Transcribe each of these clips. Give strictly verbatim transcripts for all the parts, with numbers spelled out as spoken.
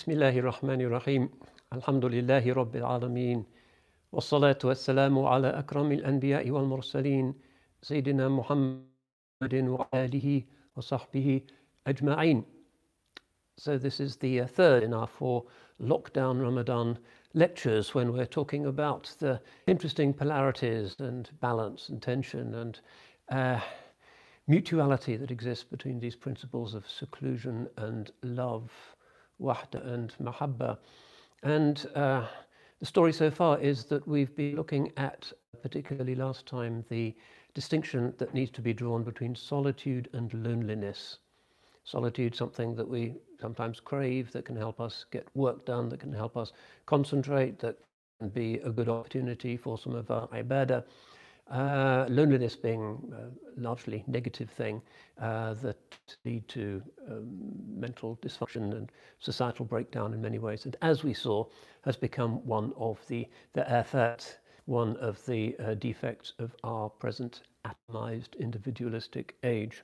Bismillahir Rahmanir Rahim. Alhamdulillahi Rabbil Alameen. Wassalatu wassalamu ala akramil anbiya'i wal mursaleen. Sayyidina Muhammadin wa alihi wa sahbihi ajma'in. So this is the uh, third in our four lockdown Ramadan lectures when we're talking about the interesting polarities and balance and tension and uh, mutuality that exists between these principles of seclusion and love, wahda and mahabba. And uh, the story so far is that we've been looking at, particularly last time, the distinction that needs to be drawn between solitude and loneliness. Solitude, something that we sometimes crave, that can help us get work done, that can help us concentrate, that can be a good opportunity for some of our ibadah. Uh, loneliness being a largely negative thing uh, that lead to um, mental dysfunction and societal breakdown in many ways, and as we saw, has become one of the the afat, one of the uh, defects of our present atomized individualistic age.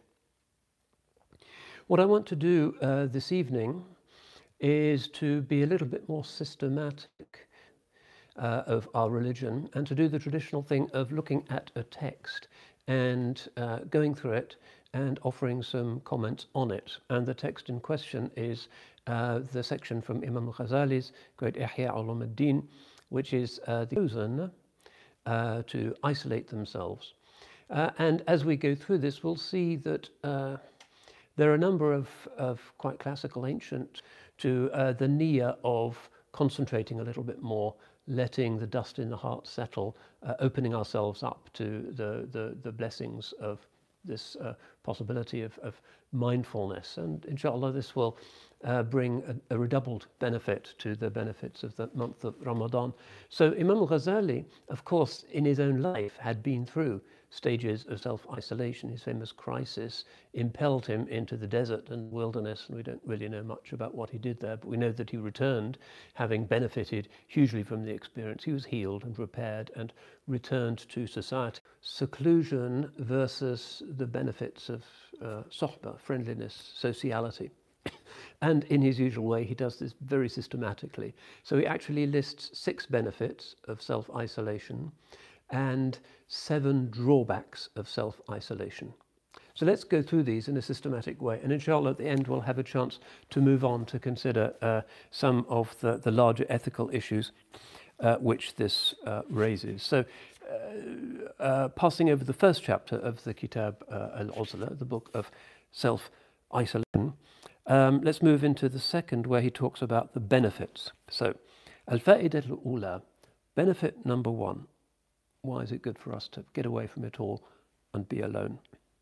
What I want to do uh, this evening is to be a little bit more systematic Uh, of our religion, and to do the traditional thing of looking at a text and uh, going through it and offering some comments on it. And the text in question is uh, the section from Imam al-Ghazali's great Ihya Ulumuddin, which is uh, the chosen uh, to isolate themselves. Uh, and as we go through this, we'll see that uh, there are a number of, of quite classical ancient to uh, the niyyah of concentrating a little bit more, letting the dust in the heart settle, uh, opening ourselves up to the, the, the blessings of this uh, possibility of, of mindfulness. And inshallah, this will uh, bring a, a redoubled benefit to the benefits of the month of Ramadan. So Imam al-Ghazali, of course, in his own life had been through stages of self-isolation. His famous crisis impelled him into the desert and wilderness, and we don't really know much about what he did there, but we know that he returned, having benefited hugely from the experience. He was healed and repaired and returned to society. Seclusion versus the benefits of uh, sohbah, friendliness, sociality. And in his usual way, he does this very systematically. So he actually lists six benefits of self-isolation and seven drawbacks of self-isolation. So let's go through these in a systematic way, and inshallah at the end we'll have a chance to move on to consider uh, some of the, the larger ethical issues uh, which this uh, raises. So uh, uh, passing over the first chapter of the Kitab uh, al-Uzla, the book of self-isolation, um, let's move into the second, where he talks about the benefits. So al-fa'idah al-ula, benefit number one. Why is it good for us to get away from it all and be alone?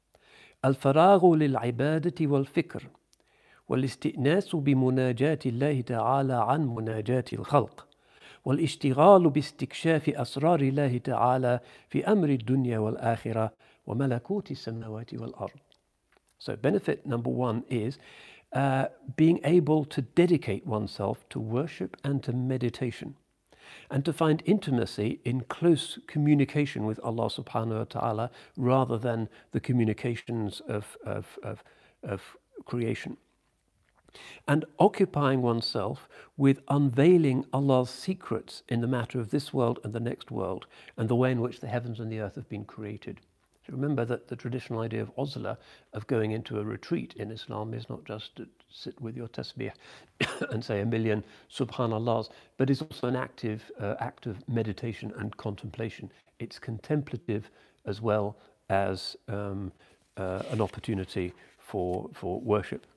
الفراغ للعبادة والفكر والاستئناس بمناجاة الله تعالى عن مناجاة الخلق والاشتغال باستكشاف أسرار الله تعالى في أمر الدنيا والآخرة وملكوت السماوات والأرض. So benefit number one is uh, being able to dedicate oneself to worship and to meditation, and to find intimacy in close communication with Allah subhanahu wa ta'ala rather than the communications of, of, of, of creation. And occupying oneself with unveiling Allah's secrets in the matter of this world and the next world, and the way in which the heavens and the earth have been created. So remember that the traditional idea of uzla, of going into a retreat in Islam, is not just to sit with your tasbih and say a million subhanallahs, but is also an active uh, act of meditation and contemplation. It's contemplative as well as um, uh, an opportunity for, for worship.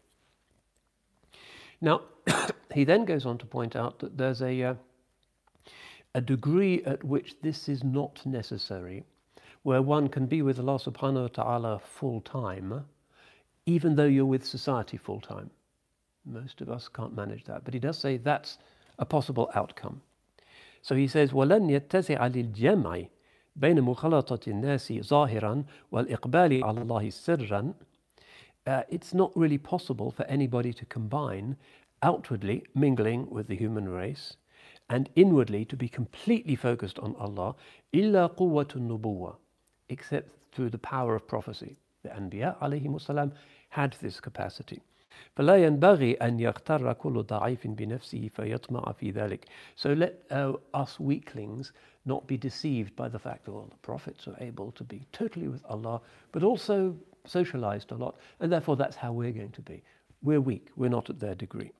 Now, he then goes on to point out that there's a, uh, a degree at which this is not necessary, where one can be with Allah subhanahu wa ta'ala full time, even though you're with society full time. Most of us can't manage that, but he does say that's a possible outcome. So he says, وَلَنْ يَتَّسِعَ لِلْجَمْعِ بَيْنَ مُخَلَطَةِ النَّاسِ ظَاهِرًا وَالْإِقْبَالِ عَلَى اللَّهِ سِرًّا. Uh, it's not really possible for anybody to combine outwardly mingling with the human race and inwardly to be completely focused on Allah, إِلَّا قُوَّةُ النُّبُوَّةِ, except through the power of prophecy. The Anbiya alayhimus salam had this capacity. فلا ينبغي أن يغتر كل ضعيف بنفسه فيطمع في ذلك. So let uh, us weaklings not be deceived by the fact that well, the prophets are able to be totally with Allah, but also socialized a lot, and therefore that's how we're going to be. We're weak, we're not at their degree.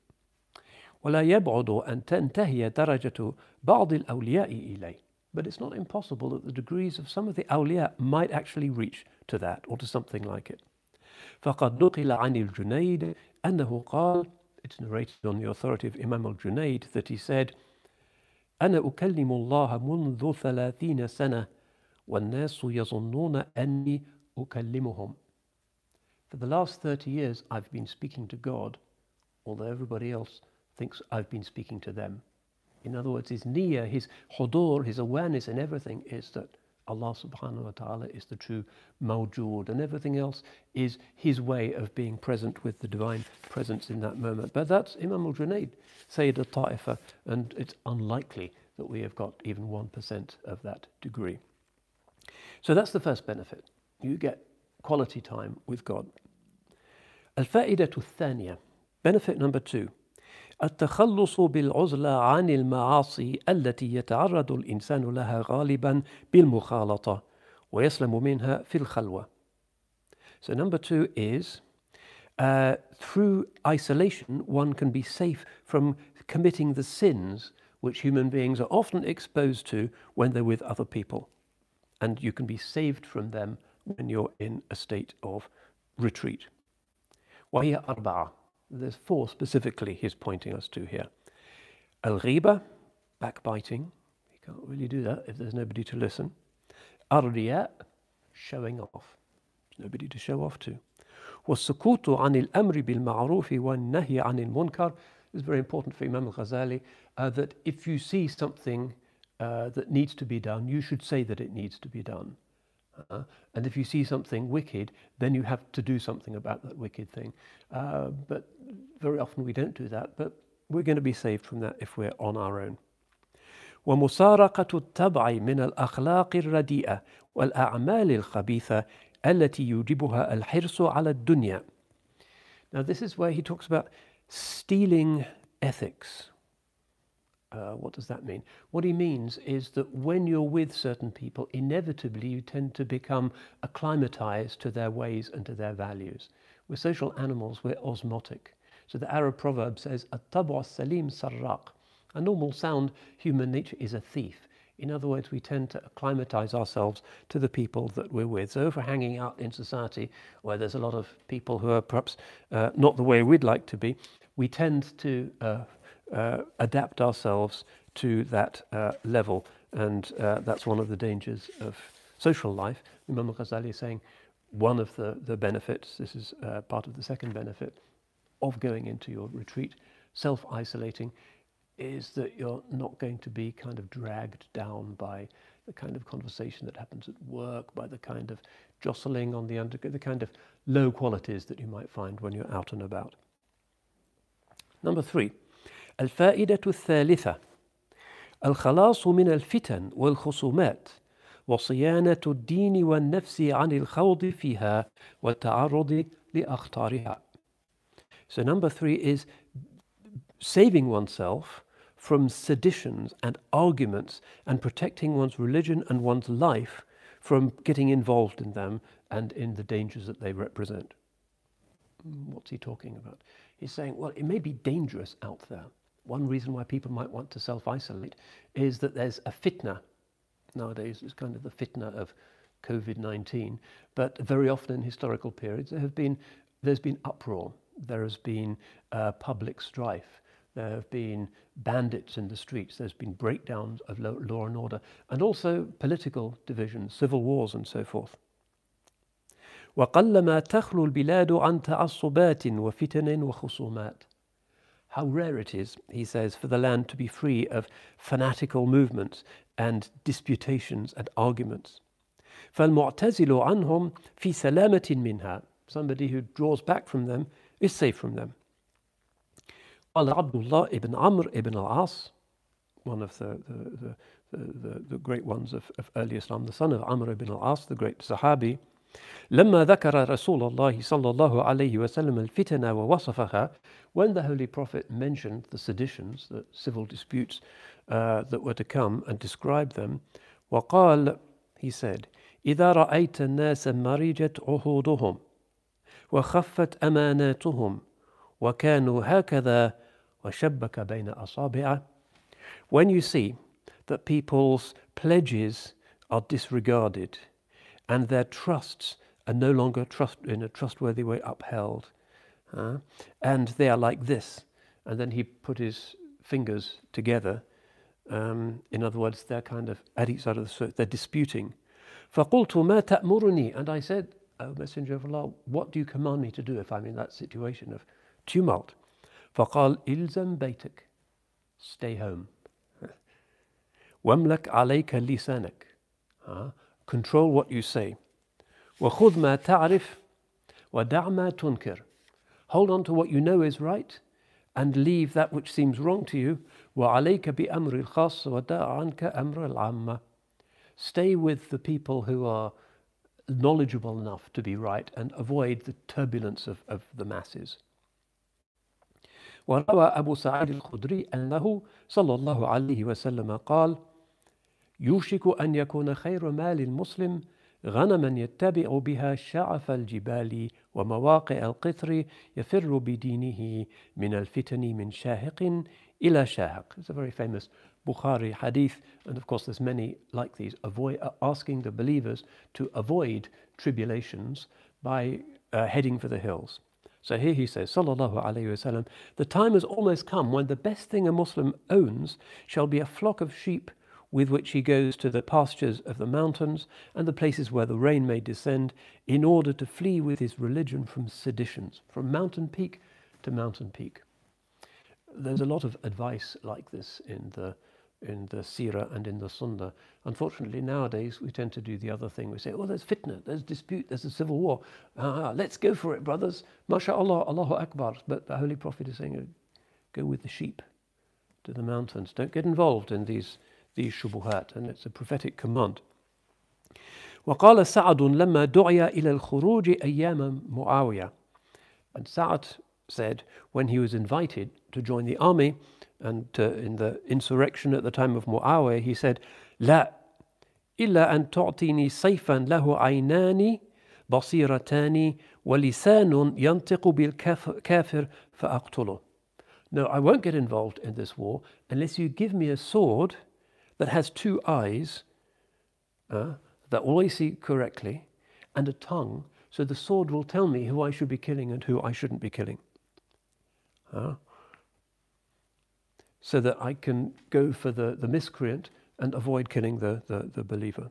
ولا يبعد أن تنتهي درجة بعض الأولياء إليه. But it's not impossible that the degrees of some of the awliya might actually reach to that or to something like it. فقد نقل عن الجنيد أنه قال, it's narrated on the authority of Imam al-Junayd that he said, أنا أكلم الله منذ ثلاثين سنة والناس يظنون أني أكلمهم. For the last thirty years I've been speaking to God, although everybody else thinks I've been speaking to them. In other words, his niyyah, his hudur, his awareness in everything is that Allah subhanahu wa ta'ala is the true mawjood, and everything else is his way of being present with the divine presence in that moment. But that's Imam al-Junayd, Sayyid al-Ta'ifa, and it's unlikely that we have got even one percent of that degree. So that's the first benefit. You get quality time with God. Al-fa'idatu thaniya, benefit number two. التخلص بالعزلة عن المعاصي التي يتعرض الإنسان لها غالبا بالمخالطة ويسلم منها في الخلوة. So number two is uh, through isolation one can be safe from committing the sins which human beings are often exposed to when they're with other people, and you can be saved from them when you're in a state of retreat. وهي أربعة. There's four specifically he's pointing us to here. Al-ghiba, backbiting. You can't really do that if there's nobody to listen. Ar-riya, showing off. There's nobody to show off to. والسكوت عن الأمر بالمعروف والنهي عن المنكر. It's very important for Imam al-Ghazali uh, that if you see something uh, that needs to be done, you should say that it needs to be done. Uh, and if you see something wicked, then you have to do something about that wicked thing. Uh, but very often we don't do that, but we're going to be saved from that if we're on our own. ومسارقة التبع من الأخلاق الرديئة والأعمال الخبيثة التي يوجبها الحرص على الدنيا. Now this is where he talks about stealing ethics. Uh, what does that mean? What he means is that when you're with certain people, inevitably you tend to become acclimatized to their ways and to their values. We're social animals, we're osmotic. So the Arab proverb says, "At-tabu as-salim sarraq." A normal sound human nature is a thief. In other words, we tend to acclimatize ourselves to the people that we're with. So if we're hanging out in society where there's a lot of people who are perhaps uh, not the way we'd like to be, we tend to uh, Uh, adapt ourselves to that uh, level, and uh, that's one of the dangers of social life. Imam al-Ghazali is saying one of the, the benefits, this is uh, part of the second benefit of going into your retreat, self-isolating, is that you're not going to be kind of dragged down by the kind of conversation that happens at work, by the kind of jostling on the under, the kind of low qualities that you might find when you're out and about. Number three. الفائدة الثالثة الخلاص من الفتن والخصومات وصيانة الدين والنفس عن الخوض فيها والتعرض لأخطارها. So number three is saving oneself from seditions and arguments and protecting one's religion and one's life from getting involved in them and in the dangers that they represent. What's he talking about? He's saying, well, it may be dangerous out there. One reason why people might want to self-isolate is that there's a fitna. Nowadays, it's kind of the fitna of COVID nineteen. But very often in historical periods, there have been, there's been uproar. There has been uh, public strife. There have been bandits in the streets. There's been breakdowns of law and order. And also political divisions, civil wars and so forth. وقلما تخلو البلاد عن تعصبات وفتن وخصومات. How rare it is, he says, for the land to be free of fanatical movements and disputations and arguments. فالمعتزل عنهم في سلامة منها. Somebody who draws back from them is safe from them. قال عبد الله ibn Amr ibn al-As, one of the, the, the, the, the great ones of, of early Islam, the son of Amr ibn al-As, the great Sahabi, لما ذكر رسول الله صلى الله عليه وسلم الفتن ووصفها, when the Holy Prophet mentioned the seditions, the civil disputes uh, that were to come, and described them, وقال, he said, إذا رأيت الناس مرجت عهودهم وخفت أماناتهم وكانوا هكذا وشبك بين أصابعه. When you see that people's pledges are disregarded and their trusts are no longer trust in a trustworthy way upheld, uh, and they are like this, and then he put his fingers together. Um, in other words, they're kind of at each side of the throat, they're disputing. فَقُلْتُ مَا تَأْمُرُنِي, and I said, O Messenger of Allah, what do you command me to do if I'm in that situation of tumult? فَقَالْ إِلْزَمْ بَيْتَكَ, stay home. وَامْلَكْ عَلَيْكَ لِسَانَكَ, uh, control what you say. وَخُذْ مَا تَعْرِفْ وَدَعْ مَا تُنْكِرْ, hold on to what you know is right and leave that which seems wrong to you. وَعَلَيْكَ بِأَمْرِ الْخَاصِّ وَدَعْ عَنْكَ أَمْرَ الْعَامَّةِ, stay with the people who are knowledgeable enough to be right and avoid the turbulence of, of the masses. وروى أبو سعيد الخدري أنه صلى الله عليه وسلم قال يوشك أن يكون خير مال المسلم غنما يتبع بها شعف الجبال ومواقع القطر يفر بدينه من الفتن من شاهق إلى شاهق. It's a very famous Bukhari hadith, and of course there's many like these, avoid, uh, asking the believers to avoid tribulations by uh, heading for the hills. So here he says, Sallallahu Alaihi Wasallam, the time has almost come when the best thing a Muslim owns shall be a flock of sheep with which he goes to the pastures of the mountains and the places where the rain may descend, in order to flee with his religion from seditions, from mountain peak to mountain peak. There's a lot of advice like this in the in the Seerah and in the Sunnah. Unfortunately, nowadays we tend to do the other thing. We say, oh, there's fitna, there's dispute, there's a civil war. Ah, let's go for it, brothers. MashaAllah, Allahu Akbar. But the Holy Prophet is saying, go with the sheep to the mountains. Don't get involved in these these shubuhat. And it's a prophetic command. وقال سعد لما دعي إلى الخروج أيام معاوية. And Sa'd said, when he was invited to join the army and uh, in the insurrection at the time of Muawiyah, he said, لا إلا أن تعطيني سيفا له عينان بصيرتان ولسان ينطق بالكافر فأقتله. No, I won't get involved in this war unless you give me a sword that has two eyes uh, that always see correctly and a tongue, so the sword will tell me who I should be killing and who I shouldn't be killing. Uh, so that I can go for the, the miscreant and avoid killing the, the, the believer.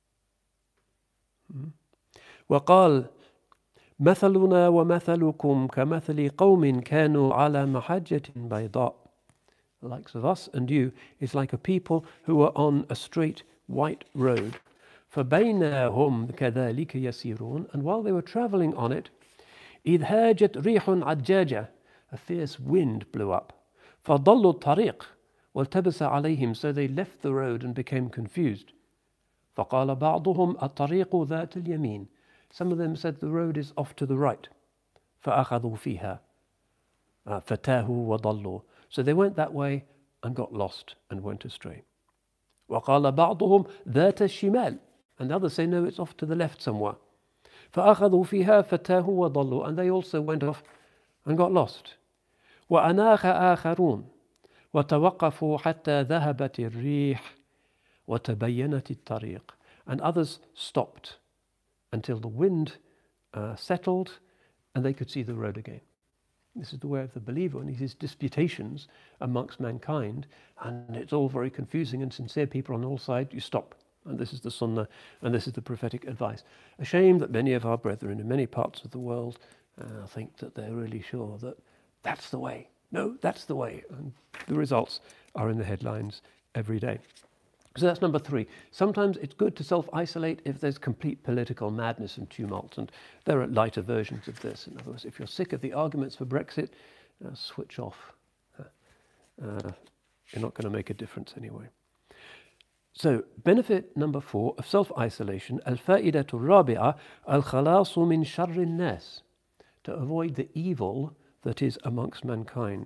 Hmm. وقال مثلنا ومثلكم كمثل قوم كانوا على محجة بيضاء. The likes of us and you is like a people who are on a straight white road. فبينهم كذلك يسيرون, and while they were traveling on it, إذ هاجت ريح عجاجة, a fierce wind blew up. فضلوا الطريق والتبس عليهم, so they left the road and became confused. فقال بعضهم الطريق ذات اليمين, some of them said the road is off to the right. فأخذوا فيها فتاهوا وضلوا, so they went that way and got lost and went astray. وقال بعضهم ذات الشمال, and others say no, it's off to the left somewhere. فأخذوا فيها فتاهوا وضلوا, and they also went off and got lost. وأناخ آخرون وتوقفوا حتى ذهبت الريح وتبينت الطريق, and others stopped until the wind uh, settled and they could see the road again. This is the way of the believer and his disputations amongst mankind, and it's all very confusing and sincere people on all sides. You stop, and this is the Sunnah, and this is the prophetic advice. A shame that many of our brethren in many parts of the world uh, think that they're really sure that that's the way. No, that's the way. And the results are in the headlines every day. So that's number three. Sometimes it's good to self-isolate if there's complete political madness and tumult, and there are lighter versions of this. In other words, if you're sick of the arguments for Brexit, uh, switch off. Uh, uh, you're not going to make a difference anyway. So, benefit number four of self-isolation, الفائدة الرابعة الخلاص من شر الناس, to avoid the evil that is amongst mankind.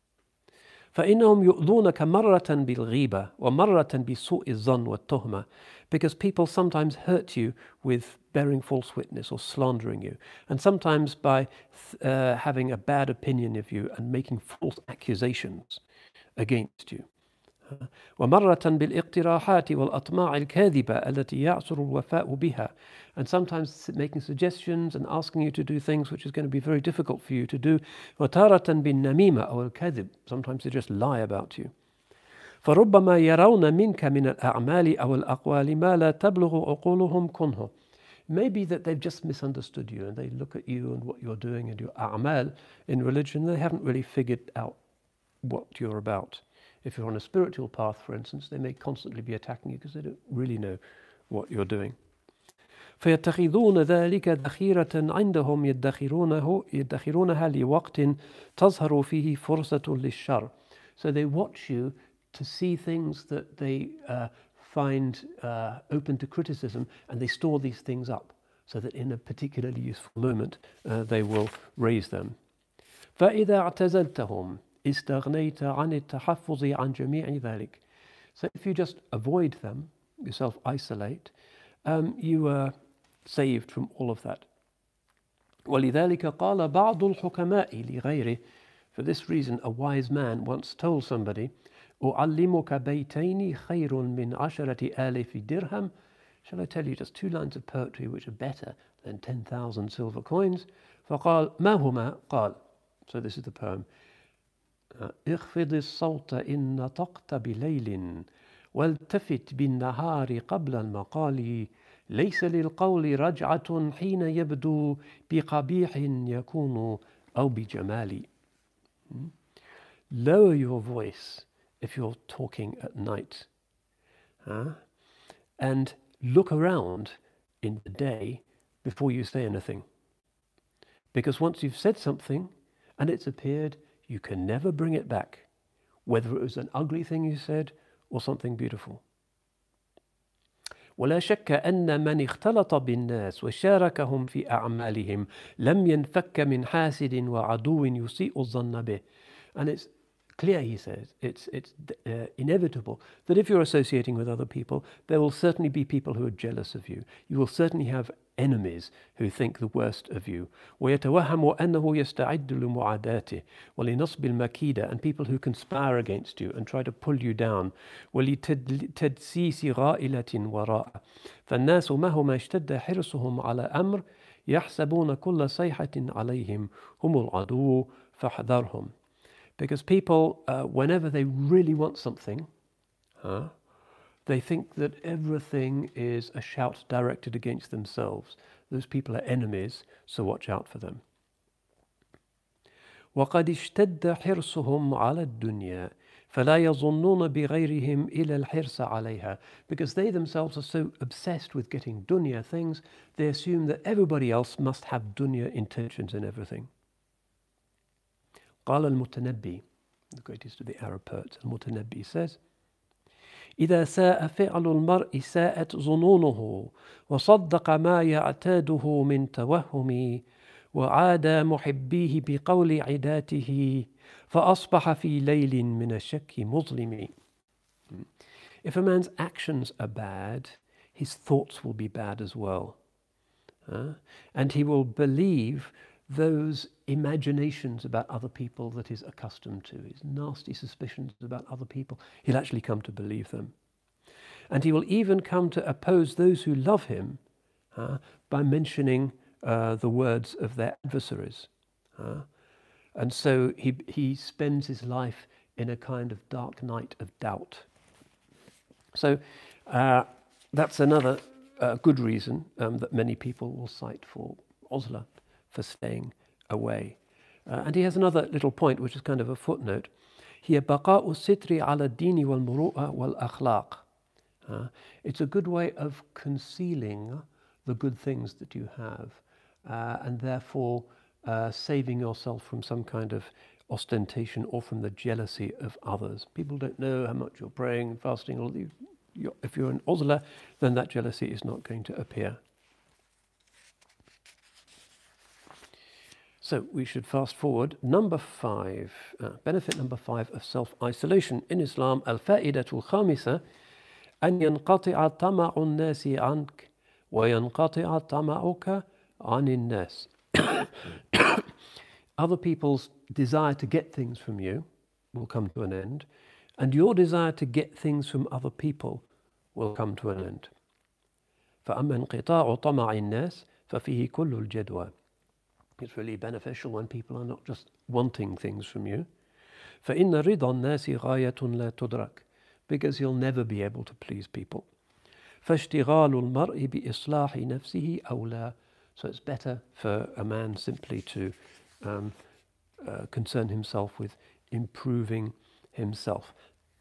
فإنهم يؤذونك مرة بالغيبة ومرة بسوء الظن والتهمة, because people sometimes hurt you with bearing false witness or slandering you, and sometimes by uh, having a bad opinion of you and making false accusations against you. ومرة بالاقتراحات والأطماع الكاذبة التي يعسر الوفاء بها, and sometimes making suggestions and asking you to do things which is going to be very difficult for you to do. وتارة بالنميمة أو الكذب, sometimes they just lie about you. فربما يرون منك من الأعمال أو الأقوال ما لا تبلغ عقولهم كنه. Maybe that they've just misunderstood you and they look at you and what you're doing and your a'mal in religion, they haven't really figured out what you're about. If you're on a spiritual path, for instance, they may constantly be attacking you because they don't really know what you're doing. فيتخذون ذلك ذخيرة عندهم يدخرونه يدخرونها لوقت تظهر فيه فرصة للشر. So they watch you to see things that they uh, find uh, open to criticism, and they store these things up so that in a particularly useful moment uh, they will raise them. فإذا اعتزلتهم استغنيت عن التحفظ عن جميع ذلك. So if you just avoid them, you self-isolate, um, you are saved from all of that. ولذلك قال بعض الحكماء لغيره. For this reason, a wise man once told somebody, أعلمك بيتين خير من عشرة آلاف درهم. Shall I tell you just two lines of poetry which are better than ten thousand silver coins? فقال ما هما؟ قال. So this is the poem. اخفض الصوت إن نطقت بليل والتفت بالنهار قبل المقال ليس للقول رجعة حين يبدو بقبيح يكون أو بجمال. Lower your voice if you're talking at night, huh? And look around in the day before you say anything, because once you've said something and it's appeared, you can never bring it back, whether it was an ugly thing you said or something beautiful. ولا شك أن من اختلط بالناس وشاركهم في أعمالهم لم ينفك من حاسد وعدو يسيء الظن به. And it's clear, he says, it's, it's uh, inevitable that if you're associating with other people, there will certainly be people who are jealous of you. You will certainly have enemies who think the worst of you. ويتوهم أنه يستعد لمعاداته ولنصب المكيدة, and people who conspire against you and try to pull you down. ولتدسيس غائلة وراء. فالناس مهما اشتد حرصهم على أمر يحسبون كل صيحة عليهم هم العدو فاحذرهم. Because people, uh, whenever they really want something, huh, they think that everything is a shout directed against themselves. Those people are enemies, so watch out for them. وقد اشتد حرصهم على الدنيا فلا يظنون بغيرهم إلا الحرص عليها. Because they themselves are so obsessed with getting dunya things, they assume that everybody else must have dunya intentions in everything. قال المتنبي, the greatest of the Arab poets, المتنبي says, إذا ساء فعل المرء ساءت ظنونه وصدق ما يعتاده من توهم وعاد محبيه بقول عداته فأصبح في ليل من الشك مظلم. If a man's actions are bad, his thoughts will be bad as well. Uh, and he will believe those imaginations about other people that he's accustomed to, his nasty suspicions about other people, he'll actually come to believe them. And he will even come to oppose those who love him uh, by mentioning uh, the words of their adversaries. Uh, and so he, he spends his life in a kind of dark night of doubt. So uh, that's another uh, good reason um, that many people will cite for Uzla, for staying away. Uh, and he has another little point, which is kind of a footnote. هي بقاء الستر على الدين والمروءة والأخلاق. Uh, it's a good way of concealing the good things that you have, uh, and therefore uh, saving yourself from some kind of ostentation or from the jealousy of others. People don't know how much you're praying and fasting, all these you're, if you're an uzla, then that jealousy is not going to appear. So we should fast forward. Number five, uh, benefit number five of self-isolation in Islam. الفائدة الخامسة أن ينقطع طمع الناس عنك وينقطع طمعك عن الناس. Other people's desire to get things from you will come to an end, and your desire to get things from other people will come to an end. فأما انقطاع طمع الناس ففيه كل الجدوى. It's really beneficial when people are not just wanting things from you. فإن رضا الناس غاية لا تدرك, because you'll never be able to please people. فاشتغال المرء بإصلاح نفسه أولى. So it's better for a man simply to um, uh, concern himself with improving himself.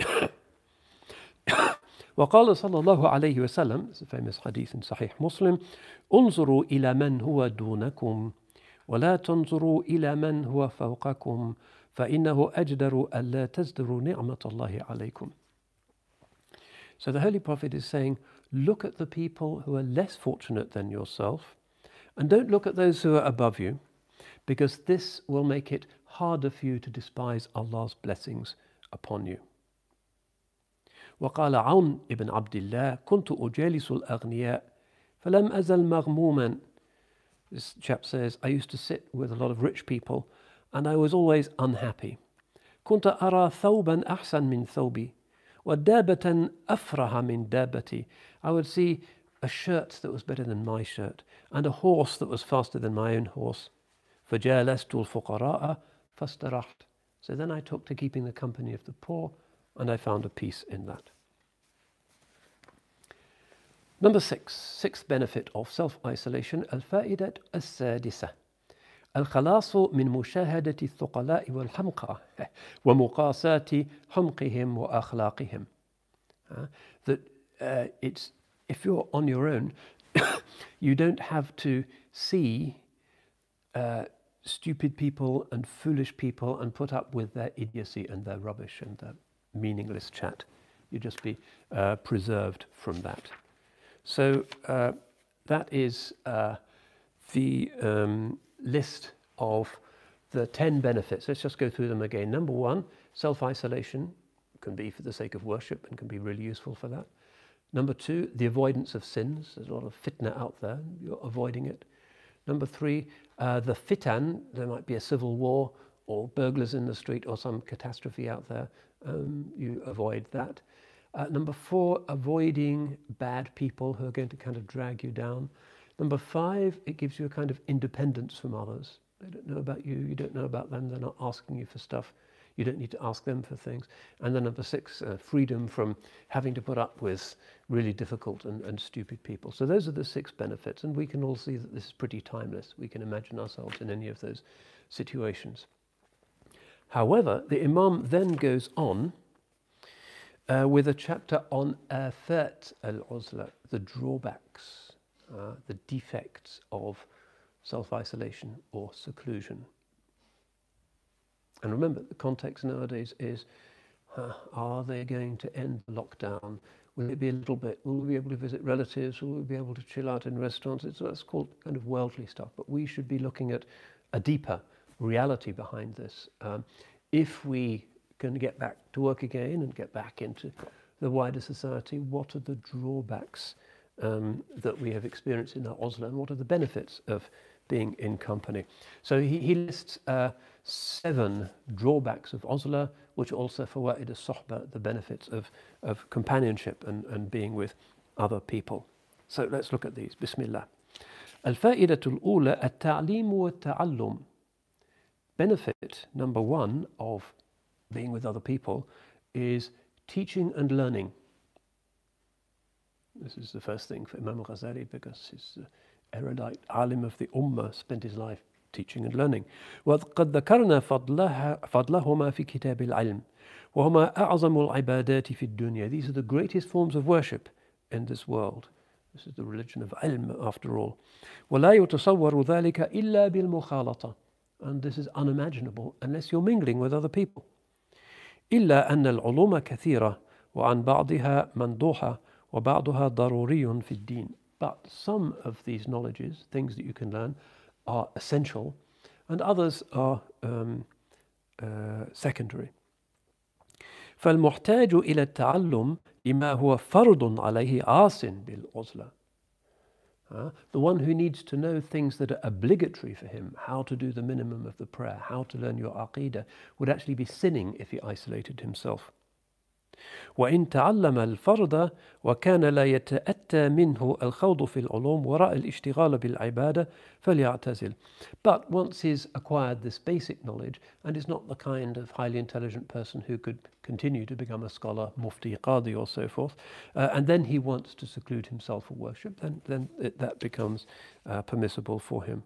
وقال صلى الله عليه وسلم, it's a famous hadith in Sahih Muslim, انظروا إلى من هو دونكم ولا تنظروا إلى من هو فوقكم فإنه أجدر ألا تزدروا نعمة الله عليكم. So the Holy Prophet is saying, look at the people who are less fortunate than yourself, and don't look at those who are above you, because this will make it harder for you to despise Allah's blessings upon you. وقال عون ابن عبد الله كنت أجالس الأغنياء فلم أزل مغموما. This chap says, I used to sit with a lot of rich people and I was always unhappy. كنت أرى ثوبا أحسن من ثوبي ودابة أفرح من دابتي. I would see a shirt that was better than my shirt and a horse that was faster than my own horse. فجالست الفقراء فاسترحت. So then I took to keeping the company of the poor, and I found a peace in that. Number six, sixth benefit of self-isolation, الفائدة السادسة الخلاص من مشاهدة الثقلاء والحمقى ومقاساة حمقهم وأخلاقهم. Uh, that uh, it's, if you're on your own, you don't have to see uh, stupid people and foolish people and put up with their idiocy and their rubbish and their meaningless chat. You just be uh, preserved from that. So uh, that is uh, the um, list of the ten benefits. Let's just go through them again. Number one, self-isolation can be for the sake of worship and can be really useful for that. Number two, the avoidance of sins. There's a lot of fitna out there. You're avoiding it. Number three, uh, the fitan. There might be a civil war or burglars in the street or some catastrophe out there. Um, you avoid that. Uh, number four, avoiding bad people who are going to kind of drag you down. Number five, it gives you a kind of independence from others. They don't know about you, you don't know about them, they're not asking you for stuff. You don't need to ask them for things. And then number six, uh, freedom from having to put up with really difficult and, and stupid people. So those are the six benefits, and we can all see that this is pretty timeless. We can imagine ourselves in any of those situations. However, the Imam then goes on uh, with a chapter on afat al-uzla, the drawbacks, uh, the defects of self-isolation or seclusion. And remember, the context nowadays is, uh, are they going to end the lockdown? Will it be a little bit? Will we be able to visit relatives? Will we be able to chill out in restaurants? It's what's called kind of worldly stuff. But we should be looking at a deeper reality behind this. Um, if we can get back to work again and get back into the wider society, what are the drawbacks um, that we have experienced in our uzla, and what are the benefits of being in company? So he, he lists uh, seven drawbacks of uzla, which also fawaid as-suhba, the benefits of, of companionship and, and being with other people. So let's look at these. Bismillah. الفائدة الأولى التعليم والتعلم. Benefit number one of being with other people is teaching and learning. This is the first thing for Imam al-Ghazali, because he's the erudite alim of the ummah, spent his life teaching and learning. وقد ذكرنا فضلها فضلهما في كتاب العلم وهما أعظم العبادات في الدنيا. These are the greatest forms of worship in this world. This is the religion of ilm, after all. ولا يتصور ذلك إلا بالمخالطة. And this is unimaginable unless you're mingling with other people. إلا أن العلوم كثيرة وعن بعضها مندوحة وبعضها ضروري في الدين. But some of these knowledges, things that you can learn, are essential, and others are um, uh, secondary. فالمحتاج إلى التعلم لما هو فرض عليه عاصٍ بالعزلة. Uh, the one who needs to know things that are obligatory for him, how to do the minimum of the prayer, how to learn your aqidah, would actually be sinning if he isolated himself. وإن تعلم الفرض وكان لا يتأتى منه الخوض في العلوم وراء الاشتغال بالعبادة فليعتزل. But once he's acquired this basic knowledge and is not the kind of highly intelligent person who could continue to become a scholar, mufti, qadi or so forth, uh, and then he wants to seclude himself for worship, then, then it, that becomes uh, permissible for him.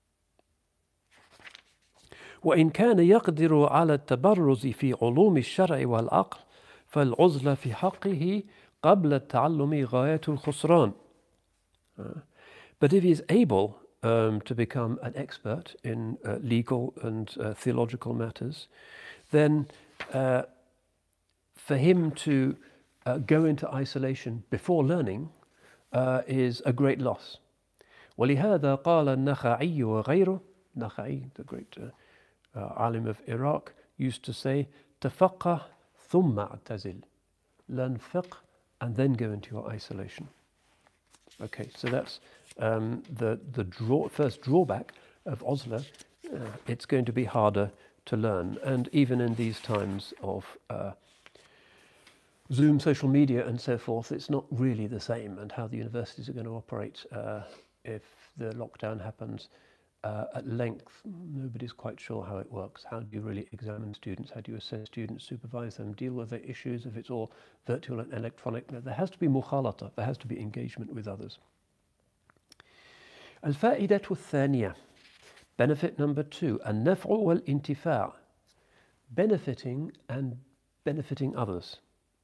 وإن كان يقدر على التبرز في علوم الشرع والعقل فالعزلة في حقه قبل التعلم غاية الخسران. Uh, but if he is able um, to become an expert in uh, legal and uh, theological matters, then uh, for him to uh, go into isolation before learning uh, is a great loss. ولهذا قال النخعي وغيره, Nakhai, the great uh, uh, alim of Iraq, used to say, تفقه ثم اعتزل. Learn fiqh and then go into your isolation. Okay, so that's um, the, the draw, first drawback of uzla. Uh, it's going to be harder to learn. And even in these times of uh, Zoom, social media and so forth, it's not really the same. And how the universities are going to operate uh, if the lockdown happens uh, at length, nobody's quite sure how it works. How do you really examine students? How do you assess students, supervise them, deal with their issues if it's all virtual and electronic? There has to be mukhalata, there has to be engagement with others. الفائدة الثانية, benefit number two, النفع والانتفاع, benefiting and benefiting others.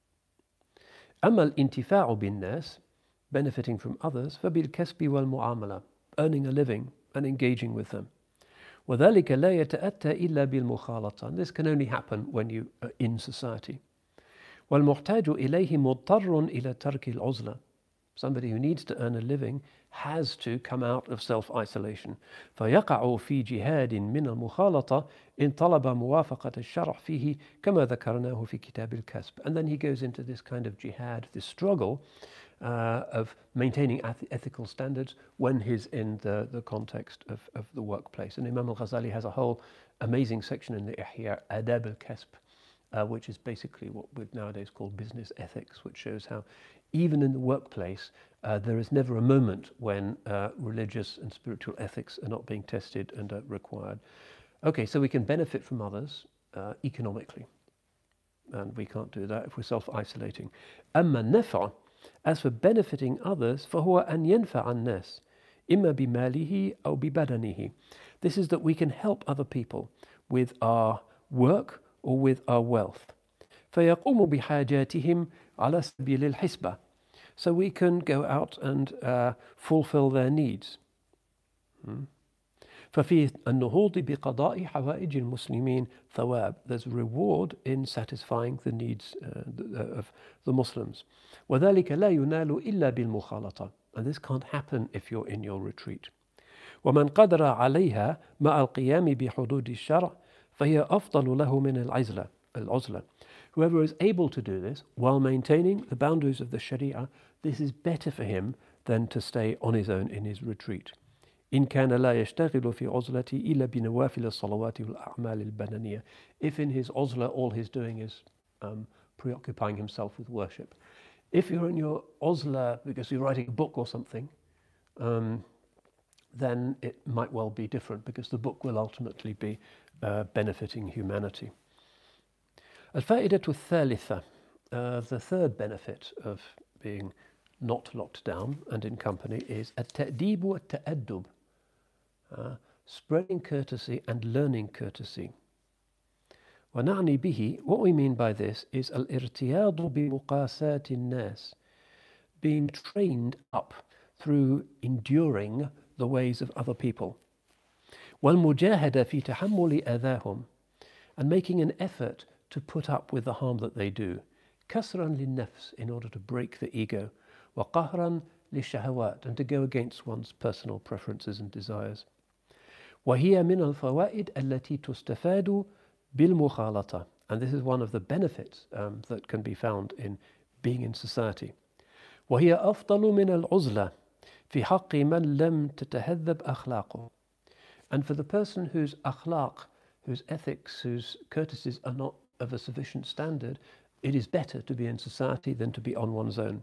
أما الانتفاع بالناس, benefiting from others, فبالكسب والمعاملة, earning a living and engaging with them. وذلك لا يتأتى إلا بالمخالطة. And this can only happen when you are in society. والمحتاج إليه مضطر إلى ترك العزلة. Somebody who needs to earn a living has to come out of self-isolation. فيقع في جهاد من المخالطة إن طلب موافقة الشرع فيه كما ذكرناه في كتاب الكسب. And then he goes into this kind of jihad, this struggle uh, of maintaining ethical standards when he's in the, the context of, of the workplace. And Imam al-Ghazali has a whole amazing section in the Ihya, Adab al-Kasb, uh, which is basically what we'd nowadays call business ethics, which shows how even in the workplace, uh, there is never a moment when uh, religious and spiritual ethics are not being tested and are required. Okay, so we can benefit from others uh, economically, and we can't do that if we're self-isolating. أما النفع, as for benefiting others, فهو أن ينفع الناس إما بماله أو ببدنه. This is that we can help other people with our work or with our wealth. فيقوم بحاجاتهم على سبيل الحسبة. So we can go out and uh, fulfill their needs. Hmm. ففي النهوض بقضاء حوائج المسلمين ثواب. There's reward in satisfying the needs uh, of the Muslims. وذلك لا ينال إلا بالمخالطة. And this can't happen if you're in your retreat. ومن قدر عليها مع القيام بحدود الشرع فهي أفضل له من العزلة العزلة. Whoever is able to do this while maintaining the boundaries of the Sharia, this is better for him than to stay on his own in his retreat. إن كان لا يشتغل في عزلته إلا بنوافل الصلوات والأعمال البدنية. If in his uzla all he's doing is um, preoccupying himself with worship. If you're in your uzla because you're writing a book or something, um, then it might well be different because the book will ultimately be uh, benefiting humanity. الفائدة الثالثة, uh, the third benefit of being not locked down and in company is التأديب والتأدب, uh, spreading courtesy and learning courtesy. ونعني به, what we mean by this is الارتياض بمقاسات الناس, being trained up through enduring the ways of other people. والمجاهدة في تحمل أذاهم, and making an effort to put up with the harm that they do. كسرا للنفس, in order to break the ego, وقهرا للشهوات, and to go against one's personal preferences and desires. وهي من الفوائد التي تستفاد بالمخالطة, and this is one of the benefits um, that can be found in being in society. وهي أفضل من العزلة في حق من لم تتهذب أخلاقه, and for the person whose akhlaq, whose ethics, whose courtesies are not of a sufficient standard, it is better to be in society than to be on one's own.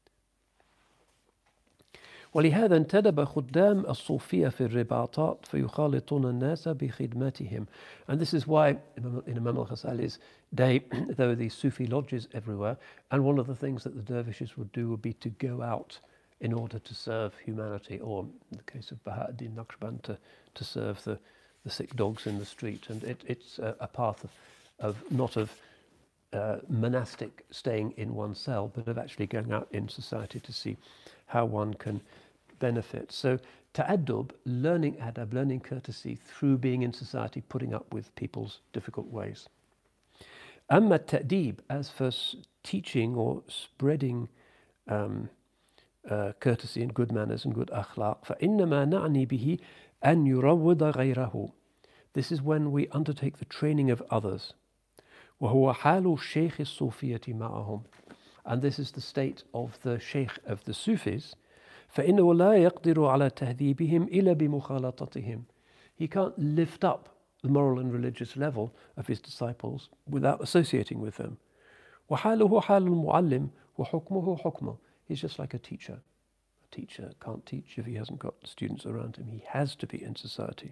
ولهذا انتدب خدام الصوفية في الرباطات فيخالطون الناس بخدمتهم. And this is why in Imam al-Ghazali's day there were these Sufi lodges everywhere, and one of the things that the dervishes would do would be to go out in order to serve humanity, or in the case of Baha'u'ddin Naqshband, to, to serve the, the sick dogs in the street. And it, it's a, a path of, of not of uh, monastic staying in one cell, but of actually going out in society to see how one can benefit. So ta'addub, learning adab, learning courtesy through being in society, putting up with people's difficult ways. Amma ta'deeb, as for teaching or spreading um, uh, courtesy and good manners and good akhlaq, فإنما نعني به أن يروض غيره. This is when we undertake the training of others. وهو حال الشيخ الصوفية معهم. And this is the state of the sheikh of the Sufis. فإنه لا يقدر على تهذيبهم إلا بمخالطتهم. He can't lift up the moral and religious level of his disciples without associating with them. وحاله حال المعلم وحكمه حكمه. He's just like a teacher. A teacher can't teach if he hasn't got students around him. He has to be in society.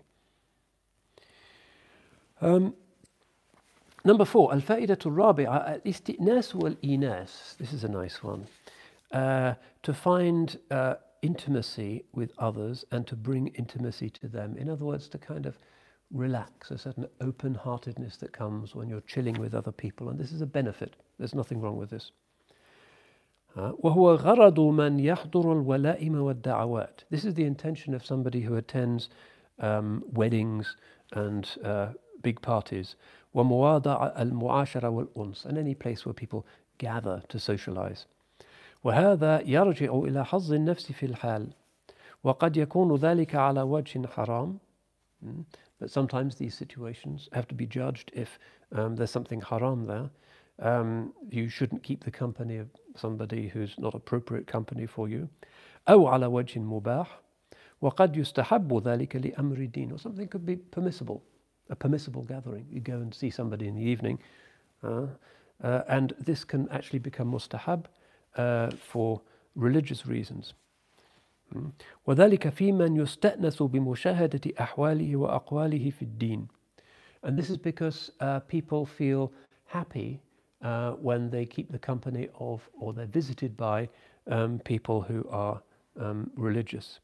Um, Number four, الفائدة الرابعة الاستئناس والإيناس. This is a nice one. Uh, to find uh, intimacy with others and to bring intimacy to them. In other words, to kind of relax, a certain open-heartedness that comes when you're chilling with other people. And this is a benefit. There's nothing wrong with this. Uh, وهو غرض من يحضر الولائم والدعوات. This is the intention of somebody who attends um, weddings and uh, big parties. ومواضع المعاشرة والأنس, and any place where people gather to socialize. وهذا يرجع إلى حظ النفس في الحال وقد يكون ذلك على وجه حرام. But sometimes these situations have to be judged if um, there's something haram there. Um, you shouldn't keep the company of somebody who's not appropriate company for you. أو على وجه مباح وقد يستحب ذلك لأمر دين, or something could be permissible. A permissible gathering. You go and see somebody in the evening, uh, uh, and this can actually become mustahab uh, for religious reasons. وذلك في من يستأنس بمشاهدة أحواله وأقواله في الدين. And this is because uh, people feel happy uh, when they keep the company of, or they're visited by um, people who are um, religious.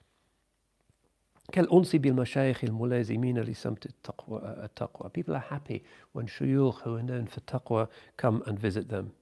كالأنس بالمشايخ الملازمين لسمت التقوى التقوى. People are happy when shuyukh who are known for taqwa come and visit them.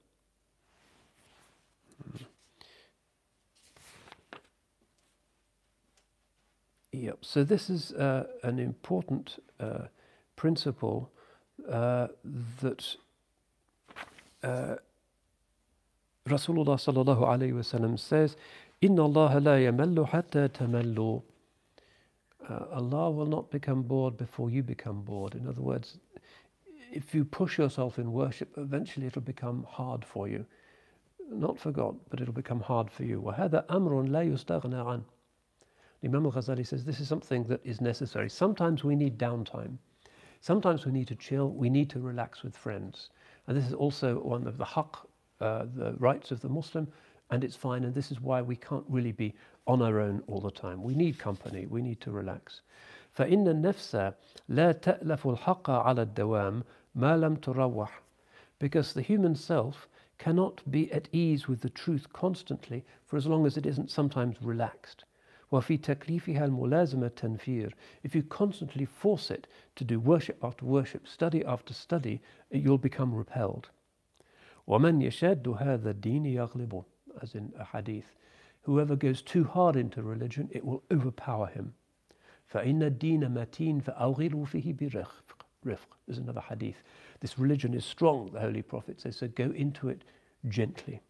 Yep. So this is uh, an important uh, principle uh, that uh, Rasulullah sallallahu alayhi wa sallam says, إِنَّ اللَّهَ لَا يَمَلُّ حَتَّى تَمَلُّوا. Uh, Allah will not become bored before you become bored. In other words, if you push yourself in worship, eventually it'll become hard for you. Not for God, but it'll become hard for you. وَهَذَا أَمْرٌ لَا يُسْتَغْنَى عَنْهُ. Imam al-Ghazali says this is something that is necessary. Sometimes we need downtime. Sometimes we need to chill. We need to relax with friends. And this is also one of the haqq, uh, the rights of the Muslim, and it's fine. And this is why we can't really be on our own all the time. We need company. We need to relax. فإن النفس لا تألف الحق على الدوام ما لم تروح. Because the human self cannot be at ease with the truth constantly for as long as it isn't sometimes relaxed. وفي تكليفها الملازمة تنفير. If you constantly force it to do worship after worship, study after study, you'll become repelled. ومن يشاد هذا الدين يغلبه. As in a hadith, whoever goes too hard into religion, it will overpower him. فإن الدين متين فأوغلوا فيه برفق. There's another hadith. this religion is strong, the Holy Prophet says, so go into it gently.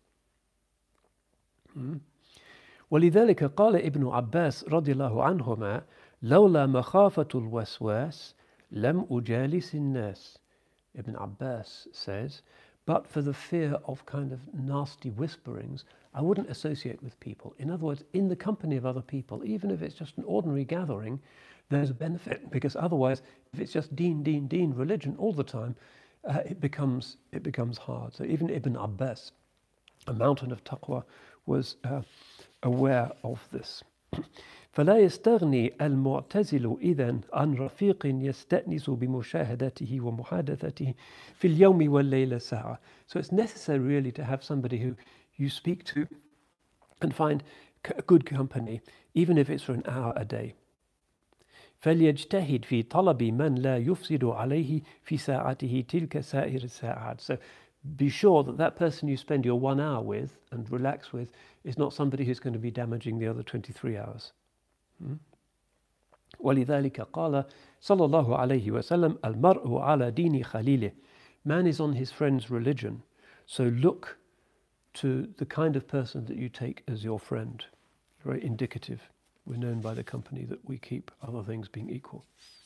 ولذلك قال ابن عباس رضي الله عنهما لولا مخافة الوسواس لم أجالس الناس. Ibn Abbas says, but for the fear of kind of nasty whisperings, I wouldn't associate with people. In other words, in the company of other people, even if it's just an ordinary gathering, there's a benefit, because otherwise, if it's just deen, deen, deen, religion all the time, uh, it becomes it becomes hard. So even Ibn Abbas, a mountain of taqwa, was uh, aware of this. فلا يستغني المعتزل إذن عن رفيق يستأنس بمشاهدته ومحادثته في اليوم والليلة ساعة. So it's necessary really to have somebody who you speak to and find good company, even if it's for an hour a day. فليجتهد في طلب من لا يفسد عليه في ساعته تلك سائر الساعات. So be sure that that person you spend your one hour with and relax with is not somebody who's going to be damaging the other twenty-three hours. ولذلك قال صلى الله عليه وسلم المرء على دين خليله. Man is on his friend's religion, so look to the kind of person that you take as your friend. Very indicative. We're known by the company that we keep, other things being equal.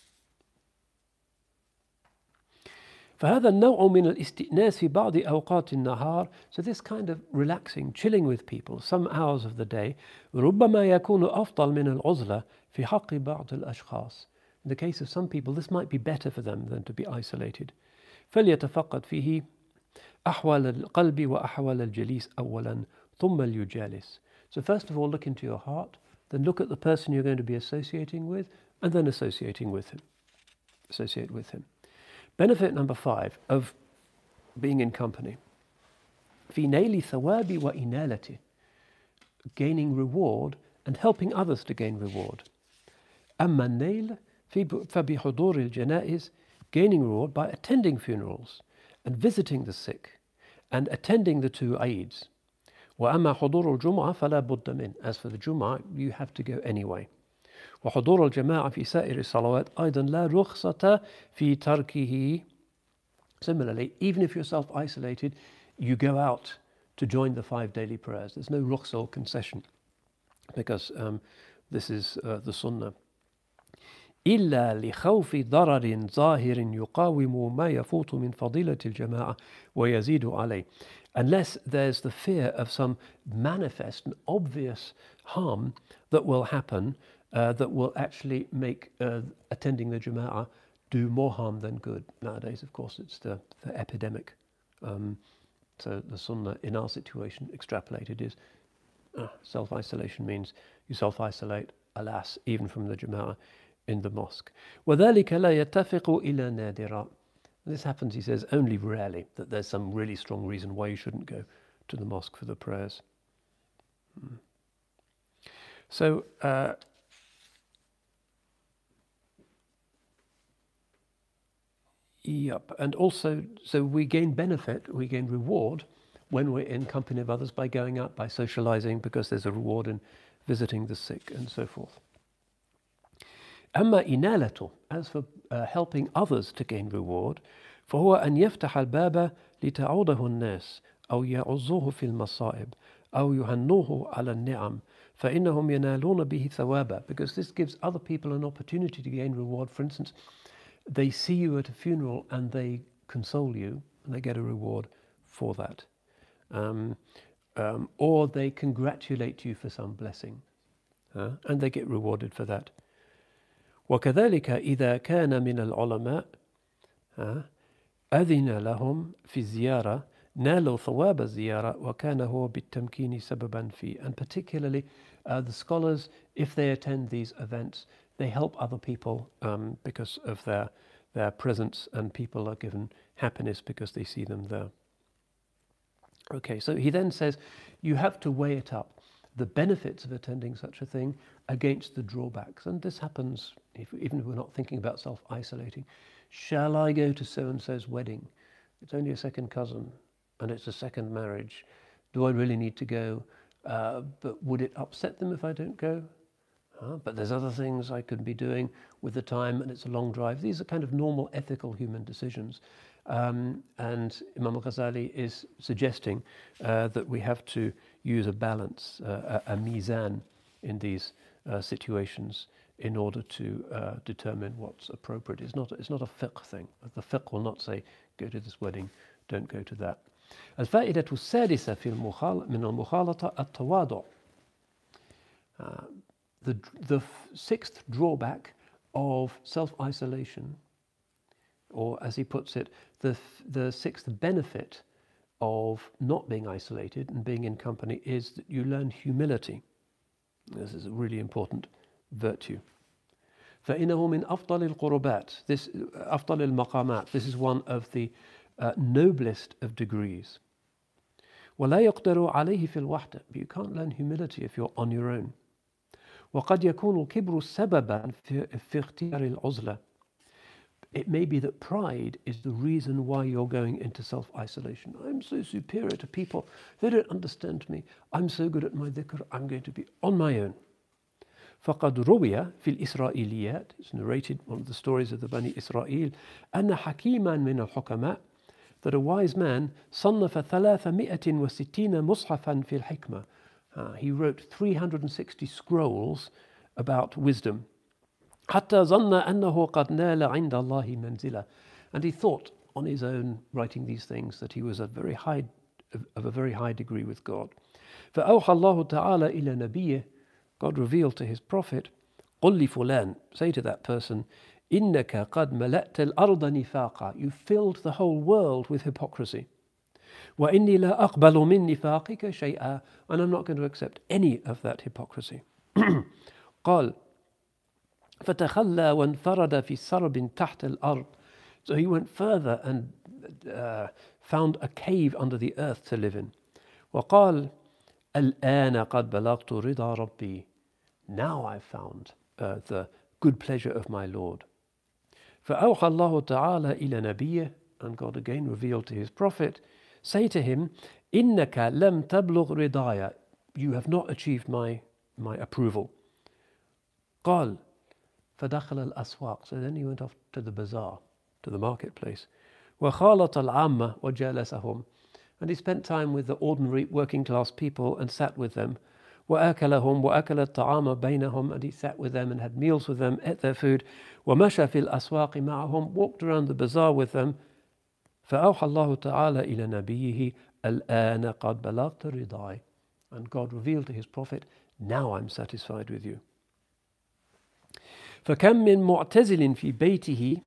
فهذا النوع من الاستئناس في بعض أوقات النهار. So this kind of relaxing, chilling with people, some hours of the day, ربما يكون أفضل من العزلة في حق بعض الأشخاص. In the case of some people, this might be better for them than to be isolated. فليتفقد فيه أحوال القلب وأحوال الجليس أولا ثم ليجالس. So first of all, look into your heart, then look at the person you're going to be associating with, and then associating with him. Associate with him. Benefit number five of being in company. في نيل ثواب وإنالته. Gaining reward and helping others to gain reward. أما النيل فبحضور الجنائز. Gaining reward by attending funerals and visiting the sick and attending the two Eids. وأما حضور الجمعة فلا بد منه. As for the Jum'ah, you have to go anyway. وحضور الجماعة في سائر الصلوات أيضا لا رخصة في تركه. Similarly, even if you're self-isolated, you go out to join the five daily prayers. There's no rukhsah or concession, because um, this is uh, the sunnah. إلا لخوف ضرر ظاهر يقاوم ما يفوت من فضيلة الجماعة ويزيد عليه. Unless there's the fear of some manifest and obvious harm that will happen, uh, that will actually make uh, attending the Jama'ah do more harm than good. Nowadays, of course, it's the, the epidemic. Um, so the sunnah in our situation extrapolated is uh, self-isolation means you self-isolate, alas, even from the Jama'ah in the mosque. وَذَلِكَ لَا يَتَّفِقُ إِلَى نَادِرًا. This happens, he says, only rarely, that there's some really strong reason why you shouldn't go to the mosque for the prayers. Hmm. So, uh, yep, and also, so we gain benefit, we gain reward when we're in company of others by going out, by socializing, because there's a reward in visiting the sick and so forth. أما إنالته, as for uh, helping others to gain reward, فهو أن يفتح الباب لتعوده الناس أو يعظوه في المصائب أو يهنوه على النعم فإنهم ينالون به ثوابا. Because this gives other people an opportunity to gain reward. For instance, they see you at a funeral and they console you and they get a reward for that. Um, um, or they congratulate you for some blessing uh, and they get rewarded for that. وكذلك إذا كان من العلماء أذن لهم في الزيارة نالوا ثواب الزيارة وكان هو بالتمكين سببا فيه. And particularly uh, the scholars, if they attend these events, they help other people um, because of their, their presence, and people are given happiness because they see them there. Okay, so he then says you have to weigh it up, the benefits of attending such a thing against the drawbacks. And this happens if, even if we're not thinking about self-isolating. Shall I go to so-and-so's wedding? It's only a second cousin and it's a second marriage. Do I really need to go? Uh, but would it upset them if I don't go? Uh, but there's other things I could be doing with the time and it's a long drive. These are kind of normal ethical human decisions. Um, and Imam al-Ghazali is suggesting uh, that we have to use a balance, uh, a, a mizan in these uh, situations in order to uh, determine what's appropriate. It's not, it's not a fiqh thing. The fiqh will not say, go to this wedding, don't go to that. الفائدة السادسة في المخال من المخالطة التواضع. Uh, the, the sixth drawback of self-isolation, or as he puts it, the, the sixth benefit of not being isolated and being in company is that you learn humility. This is a really important virtue. فإنه من أفضل القربات. This أفضل المقامات. This is one of the uh, noblest of degrees. ولا يقدر عليه في الوحدة. But you can't learn humility if you're on your own. وقد يكون الكبر سببا في, في اختيار العزلة. It may be that pride is the reason why you're going into self-isolation. I'm so superior to people. They don't understand me. I'm so good at my dhikr. I'm going to be on my own. فقد روي في الإسرائيليات, it's narrated, one of the stories of the Bani Israel, أن حكيما من الحكماء, that a wise man صنف ثلاثمائة وستين مصحفا في الحكمة. Uh, he wrote three hundred sixty scrolls about wisdom. حتى ظن أنه قد نال عند الله منزلة. And he thought on his own, writing these things, that he was a very high, of a very high degree with God. فأوحى الله تعالى إلى نبيه, God revealed to his prophet, قل لفلان, say to that person, إنك قد ملأت الأرض نفاقا. You filled the whole world with hypocrisy. وإني لا أقبل من نفاقك شيئا. And I'm not going to accept any of that hypocrisy. قال فتخلى وانفرد في سرب تحت الأرض. So he went further and uh, found a cave under the earth to live in. وقال الآن قد بلغت رضا ربي. Now I've found uh, the good pleasure of my Lord. فأوحى الله تعالى إلى نبيه, and God again revealed to his prophet, say to him, إنك لم تبلغ رضايا. You have not achieved my, my approval. قال فدخل الأسواق. So then he went off to the bazaar, to the marketplace. وخالط العامة وجالسهم. And he spent time with the ordinary working class people and sat with them. وأكلهم وأكل الطعام بينهم. And he sat with them and had meals with them, ate their food. ومشى في الأسواق معهم. Walked around the bazaar with them. فأوحى الله تعالى إلى نبيه الآن قد بلغت رضاي. And God revealed to his prophet, now I'm satisfied with you. فكم من معتزل في بيته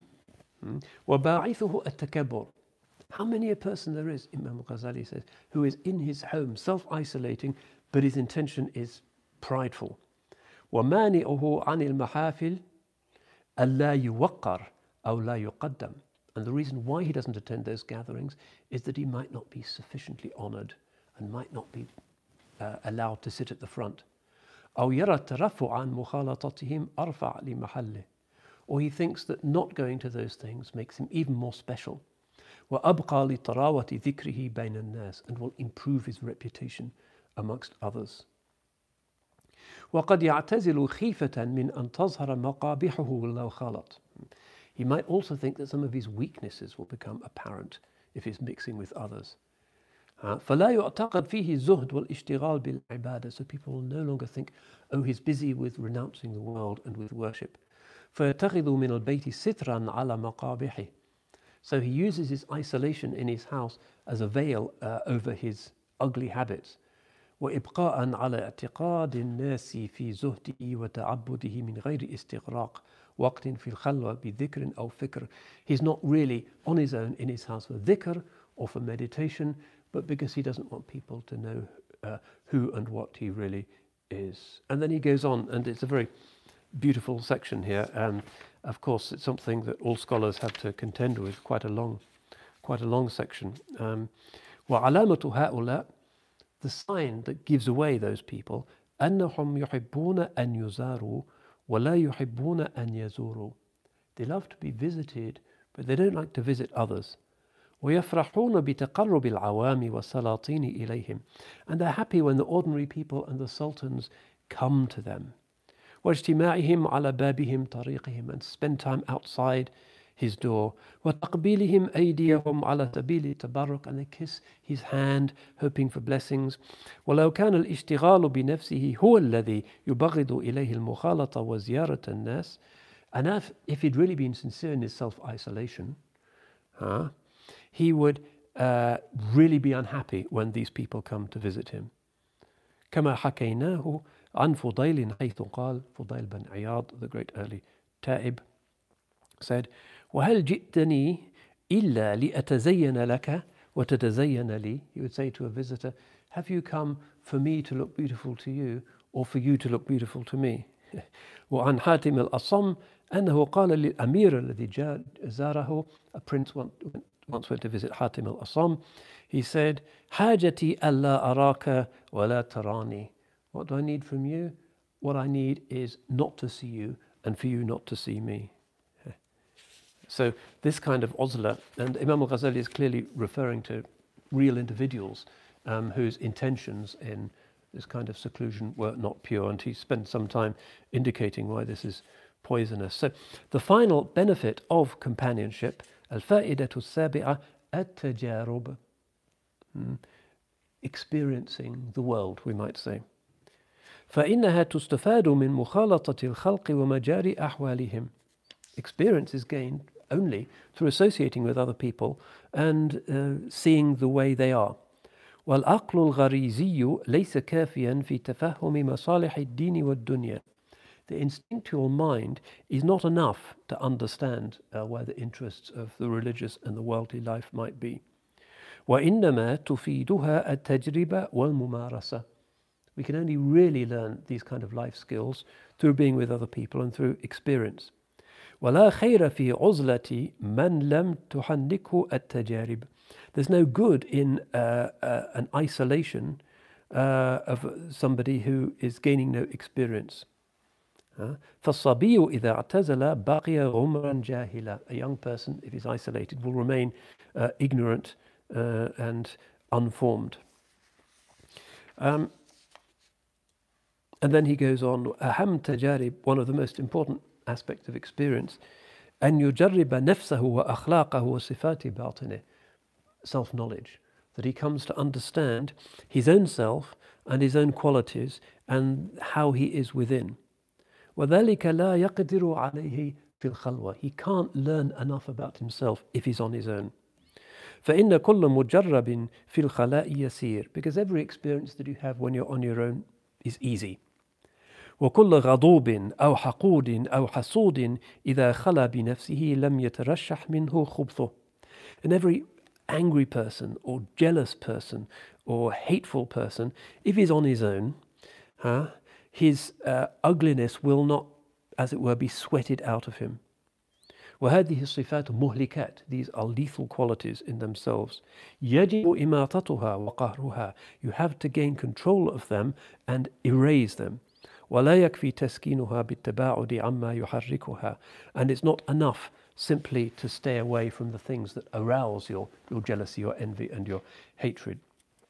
وباعثه التكبر. How many a person there is, Imam al-Ghazali says, who is in his home self-isolating, but his intention is prideful. ومانعه عن المحافل ألا يوقر أو لا يقدم. And the reason why he doesn't attend those gatherings is that he might not be sufficiently honored and might not be uh, allowed to sit at the front. أو يرى الترفع عن مخالطتهم أرفع لمحله. Or he thinks that not going to those things makes him even more special. وأبقى لطراوة ذكره بين الناس, and will improve his reputation amongst others. وقد يعتزل خيفة من أن تظهر مقابحه لو خالط. He might also think that some of his weaknesses will become apparent if he's mixing with others. فلا يعتقد فيه الزهد والاشتغال بالعبادة. So people will no longer think, oh, he's busy with renouncing the world and with worship. فيتخذ من البيت سترا على مقابحه. So he uses his isolation in his house as a veil uh, over his ugly habits. وإبقاء على اعتقاد الناس في زهده وتعبده من غير استغراق وقت في الخلوة بذكر أو فكر. He's not really on his own in his house for dhikr or for meditation, but because he doesn't want people to know uh, who and what he really is. And then he goes on, and it's a very beautiful section here. And of course, it's something that all scholars have to contend with. Quite a long, quite a long section. Um, وعلامة هؤلاء, the sign that gives away those people, أنهم يحبون أن يزاروا ولا يحبون أن يزوروا. They love to be visited, but they don't like to visit others. ويفرحون بتقرب العوام والسلاطين إليهم. And they're happy when the ordinary people and the sultans come to them. واجتماعهم على بابهم طريقهم, and spend time outside his door. وَتَقْبِيلِهِمْ أَيْدِيَهُمْ عَلَى سَبِيلِ التَّبَرُّكِ, and they kiss his hand, hoping for blessings. وَلَوْ كَانَ الْإِشْتِغَالُ بِنَفْسِهِ هُوَ الَّذِي يُبَغِضُ إِلَيْهِ الْمُخَالَطَةَ وَزِيَارَةَ النَّاسِ. And if, if he'd really been sincere in his self-isolation, huh, he would uh, really be unhappy when these people come to visit him. كما حكيناه عن فضيل حيث قال, Fudail bin Iyad, the great early Ta'ib, said, وَهَلْ جِئْتَنِي إِلَّا لِأَتَزَيَّنَ لَكَ وَتَتَزَيَّنَ لِي. He would say to a visitor, have you come for me to look beautiful to you or for you to look beautiful to me? وعن حاتم الأصم أنه قال للأمير الذي جاء زاره, a prince once went to visit Hatim al-Asam. He said, حاجتي ألا أراك ولا تراني. What do I need from you? What I need is not to see you and for you not to see me. So this kind of uzla, and Imam al-Ghazali is clearly referring to real individuals um, whose intentions in this kind of seclusion were not pure, and he spent some time indicating why this is poisonous. So the final benefit of companionship, al-fa'idatu as-sabi'a at-tajarub, experiencing the world, we might say. فإنها تستفاد من مخالطة الخلق ومجاري أحوالهم. Experience is gained only through associating with other people and uh, seeing the way they are. والعقل الغريزي ليس كافيا في تفهم مصالح الدين والدنيا. The instinctual mind is not enough to understand uh, where the interests of the religious and the worldly life might be. وإنما تفيدها التجربة والممارسة. We can only really learn these kind of life skills through being with other people and through experience. ولا خير في عزلة من لم تحنكه التجارب. There's no good in uh, uh, an isolation uh, of somebody who is gaining no experience. فالصبي إذا اعتزل بقي غمرا جاهلا. A young person, if he's isolated, will remain uh, ignorant uh, and unformed. Um, and then he goes on, أهم تجارب, one of the most important aspects of experience, أن يجرب نفسه وأخلاقه وصفات باطنه. Self-knowledge, that he comes to understand his own self and his own qualities and how he is within. وذلك لا يقدر عليه في الخلوة. He can't learn enough about himself if he's on his own. فإن كل مجرب في الخلاء يسير. Because every experience that you have when you're on your own is easy. وكل غضوب أو حقود أو حسود إذا خلا بنفسه لم يترشح منه خبثه. And every angry person or jealous person or hateful person, if he's on his own, huh, his uh, ugliness will not, as it were, be sweated out of him. وهذه الصفات مهلكات. These are lethal qualities in themselves. يجب إماطتها وقهرها. You have to gain control of them and erase them. ولا يكفي تسكينها بالتباعد عما يحركها. And it's not enough simply to stay away from the things that arouse your, your jealousy, your envy, and your hatred.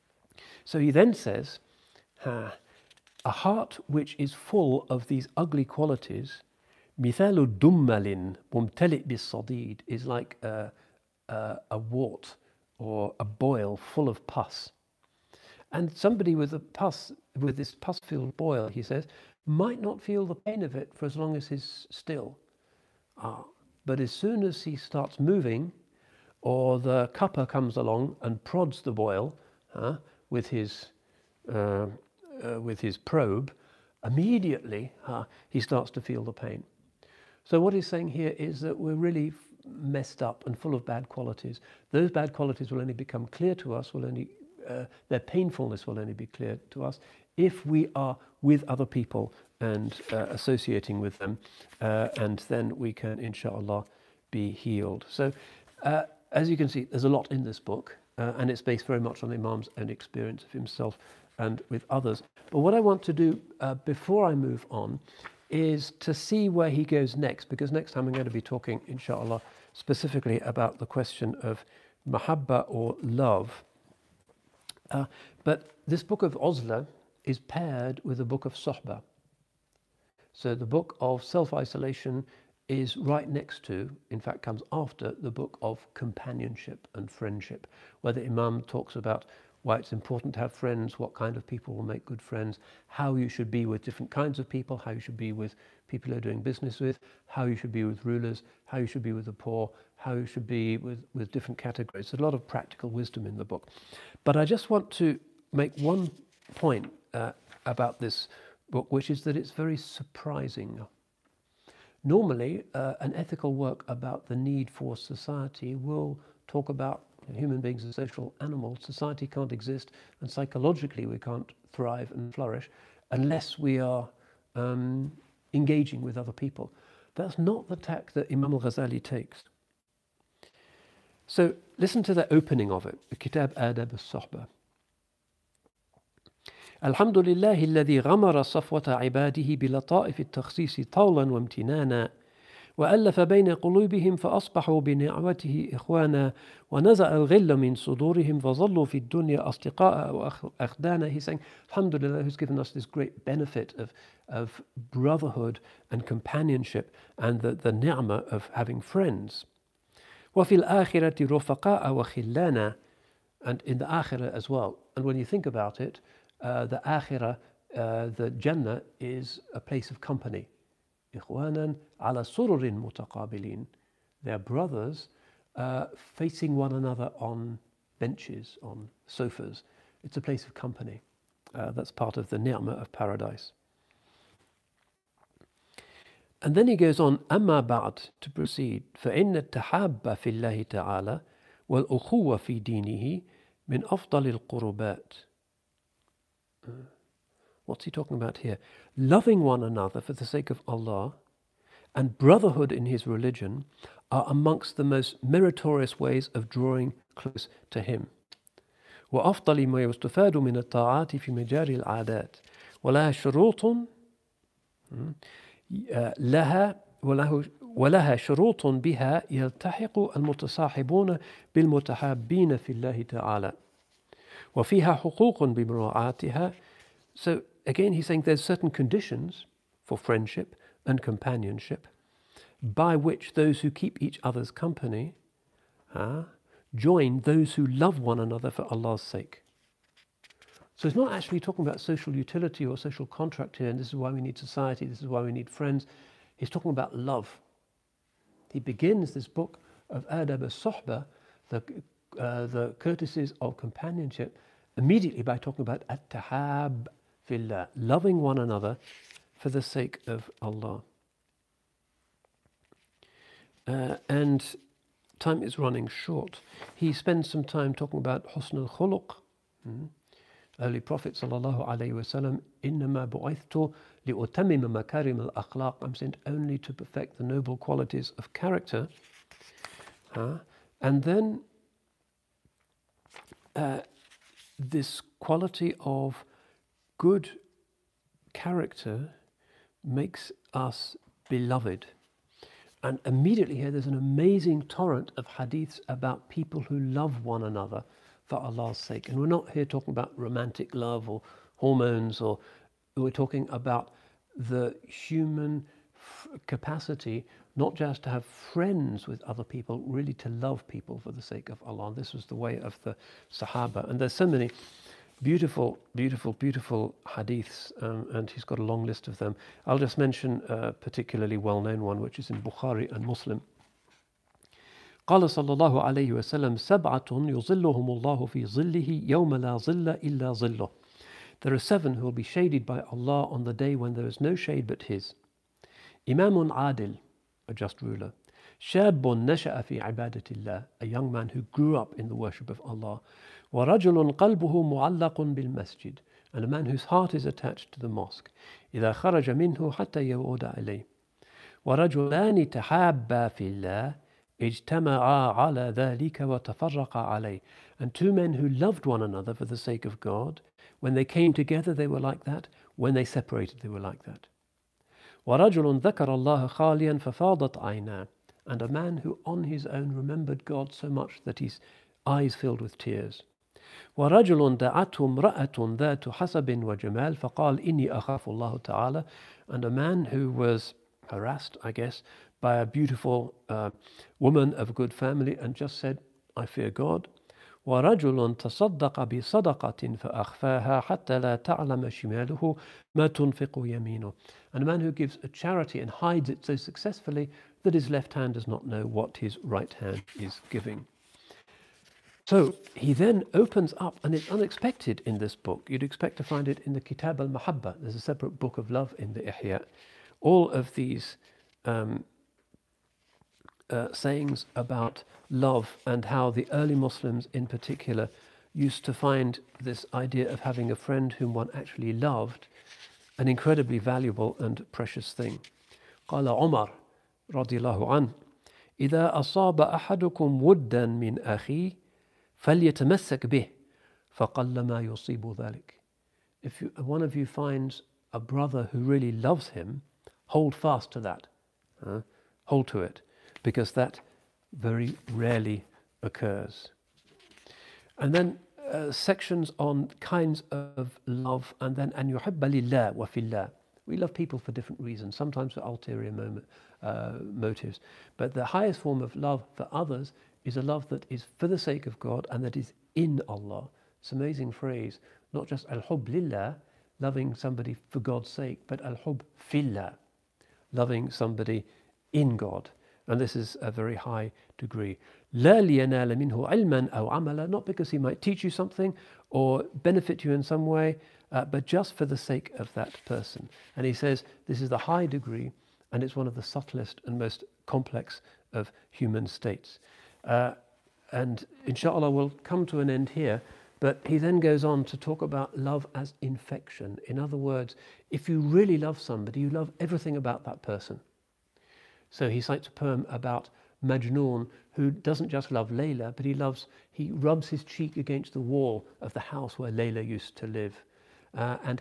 So he then says, uh, a heart which is full of these ugly qualities, مثال دمل ممتلئ بالصديد, is like a, a, a wart or a boil full of pus. And somebody with a pus, with this pus-filled boil, he says, might not feel the pain of it for as long as he's still. Ah, but as soon as he starts moving, or the cupper comes along and prods the boil uh, with his uh, uh, with his probe, immediately uh, he starts to feel the pain. So what he's saying here is that we're really messed up and full of bad qualities. Those bad qualities will only become clear to us, will only uh, their painfulness will only be clear to us if we are with other people and uh, associating with them, uh, and then we can, inshallah, be healed. So, uh, as you can see, there's a lot in this book, uh, and it's based very much on Imam's own experience of himself and with others. But what I want to do uh, before I move on is to see where he goes next, because next time I'm going to be talking, inshallah, specifically about the question of mahabba or love. Uh, but this book of Uzla is paired with the book of Sohbah. So the book of self-isolation is right next to, in fact comes after, the book of companionship and friendship, where the Imam talks about why it's important to have friends, what kind of people will make good friends, how you should be with different kinds of people, how you should be with people you're doing business with, how you should be with rulers, how you should be with the poor, how you should be with, with different categories. There's a lot of practical wisdom in the book. But I just want to make one point uh, about this book, which is that it's very surprising. Normally, uh, an ethical work about the need for society will talk about human beings as social animals. Society can't exist, and psychologically we can't thrive and flourish unless we are um, engaging with other people. That's not the tack that Imam al-Ghazali takes. So listen to the opening of it, the Kitab Adab al-Sohbah. الحمد لله الذي غمر صفوة عباده بلطائف التخصيص طولا وامتنانا وألف بين قلوبهم فأصبحوا بنعمته إخوانا ونزع الغل من صدورهم فظلوا في الدنيا أصدقاء وأخدانا. He's saying, Alhamdulillah, who's given us this great benefit of, of brotherhood and companionship and the, the ni'mah of having friends. وفي الآخرة رفقاء وخلانا, and in the akhirah as well. And when you think about it, uh, the akhirah, uh, the Jannah, is a place of company. إخوانا على سرر متقابلين. They're brothers uh, facing one another on benches, on sofas. It's a place of company. Uh, that's part of the ni'mah of paradise. And then he goes on, أما بعد, to proceed, فإن التحاب في الله تعالى والأخوة في دينه من أفضل القربات. What's he talking about here? Loving one another for the sake of Allah and brotherhood in his religion are amongst the most meritorious ways of drawing close to him. وأفضل ما يستفاد من الطاعات في مجال العادات ولها شروط لها وله ولها شروط بها يلتحق المتصاحبون بالمتحابين في الله تعالى وفيها حقوق بمراعاتها. So again, he's saying there's certain conditions for friendship and companionship by which those who keep each other's company uh, join those who love one another for Allah's sake. So it's not actually talking about social utility or social contract here, and this is why we need society, this is why we need friends. He's talking about love. He begins this book of Adab al-Sohbah, the, uh, the courtesies of companionship, immediately by talking about at-tahab fillah, loving one another for the sake of Allah. Uh, and time is running short. He spends some time talking about husn al-khuluq. Hmm? Early Prophet sallallahu alaihi wasallam, إنما بعثت لأتمم مكارم الأخلاق. I'm sent only to perfect the noble qualities of character. Huh? And then uh, this quality of good character makes us beloved. And immediately here there's an amazing torrent of hadiths about people who love one another for Allah's sake. And we're not here talking about romantic love or hormones, or we're talking about the human f- capacity not just to have friends with other people, really to love people for the sake of Allah. This was the way of the Sahaba. And there's so many beautiful, beautiful, beautiful hadiths, um, and he's got a long list of them. I'll just mention a particularly well-known one, which is in Bukhari and Muslim. قال صلى الله عليه وسلم سبعة يظلهم الله في ظله يوم لا ظل إلا ظله. There are seven who will be shaded by Allah on the day when there is no shade but His. إمام عادل, a just ruler. شاب نشأ في عبادة الله, a young man who grew up in the worship of Allah. ورجل قلبه معلق بالمسجد, and a man whose heart is attached to the mosque. إذا خرج منه حتى يعود إليه. ورجلان تحابا في الله اجتمعا على ذلك وتفرقا عليه. And two men who loved one another for the sake of God, when they came together they were like that, when they separated they were like that. ورجل ذكر الله خاليا ففاضت عيناه, and a man who on his own remembered God so much that his eyes filled with tears. ورجل دعته امرأة ذات حسب وجمال فقال إني أخاف الله تعالى, and a man who was harassed, I guess, by a beautiful uh, woman of good family and just said, I fear God. ورجل تصدق بصدقة فأخفاها حتى لا تعلم شماله ما تنفق يمينه. And a man who gives a charity and hides it so successfully that his left hand does not know what his right hand is giving. So he then opens up, and it's unexpected in this book. You'd expect to find it in the Kitab al-Mahabba. There's a separate book of love in the Ihya. All of these um, uh, sayings about love and how the early Muslims in particular used to find this idea of having a friend whom one actually loved an incredibly valuable and precious thing. قال عمر رضي الله عنه إذا أصاب أحدكم ودا من أخيه فليتمسك به فقل ما يصيب ذلك. If you, one of you finds a brother who really loves him, hold fast to that. Uh, hold to it, because that very rarely occurs. And then uh, sections on kinds of love, and then أن يحب لله وفي الله. We love people for different reasons, sometimes for ulterior moment, uh, motives. But the highest form of love for others is a love that is for the sake of God and that is in Allah. It's an amazing phrase. Not just al-hub lillah, loving somebody for God's sake, but al-hub fillah, loving somebody in God. And this is a very high degree. لا لينال منه علما أو عملا, not because he might teach you something or benefit you in some way, uh, but just for the sake of that person. And he says this is the high degree, and it's one of the subtlest and most complex of human states. Uh, and inshallah we'll come to an end here, but he then goes on to talk about love as infection. In other words, if you really love somebody, you love everything about that person. So he cites a poem about Majnun, who doesn't just love Layla, but he loves, he rubs his cheek against the wall of the house where Layla used to live. Uh, and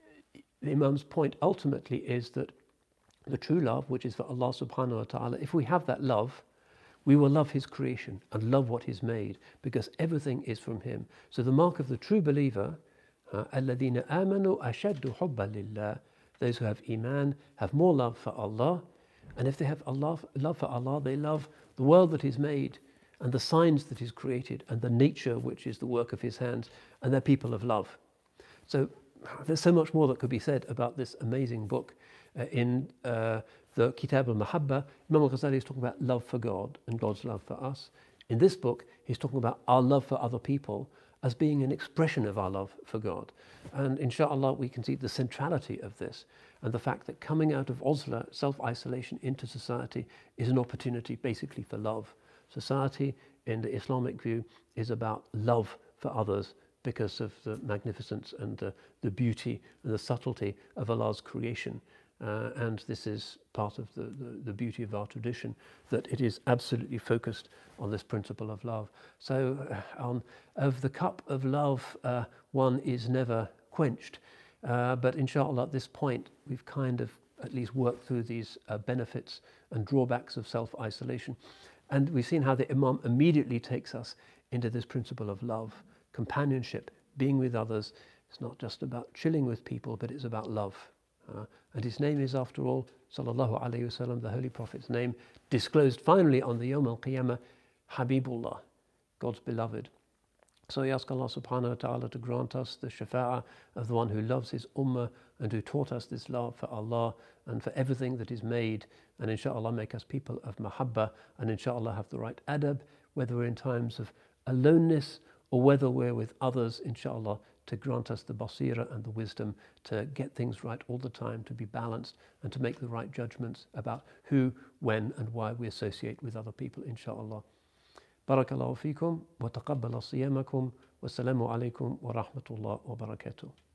the Imam's point ultimately is that the true love, which is for Allah subhanahu wa ta'ala, if we have that love, we will love his creation and love what he's made, because everything is from him. So the mark of the true believer, الَّذِينَ آمَنُوا أَشَدُّ حُبًّا لِلَّهِ, those who have iman have more love for Allah. And if they have Allah, love for Allah, they love the world that he's made and the signs that he's created and the nature which is the work of his hands, and they're people of love. So there's so much more that could be said about this amazing book. Uh, in uh, the Kitab al-Mahabba, Imam al-Ghazali is talking about love for God and God's love for us. In this book, he's talking about our love for other people as being an expression of our love for God. And inshallah, we can see the centrality of this and the fact that coming out of uzla, self-isolation, into society is an opportunity basically for love. Society, in the Islamic view, is about love for others because of the magnificence and the, the beauty and the subtlety of Allah's creation. Uh, and this is part of the, the, the beauty of our tradition, that it is absolutely focused on this principle of love. So uh, on, of the cup of love, uh, one is never quenched. Uh, but inshallah, at this point, we've kind of at least worked through these uh, benefits and drawbacks of self-isolation. And we've seen how the Imam immediately takes us into this principle of love, companionship, being with others. It's not just about chilling with people, but it's about love. Uh, and his name is, after all, sallallahu alayhi wasallam, the Holy Prophet's name, disclosed finally on the Yawm al-Qiyamah, Habibullah, God's beloved. So we ask Allah subhanahu wa ta'ala to grant us the shafa'ah of the one who loves his ummah and who taught us this love for Allah and for everything that is made, and inshallah make us people of mahabba, and inshallah have the right adab, whether we're in times of aloneness or whether we're with others, inshallah, to grant us the basira and the wisdom to get things right all the time, to be balanced and to make the right judgments about who, when and why we associate with other people, inshallah. Barakallahu feekum wa taqabbala siyamakum wa salamu alaykum wa rahmatullah wa barakatuh.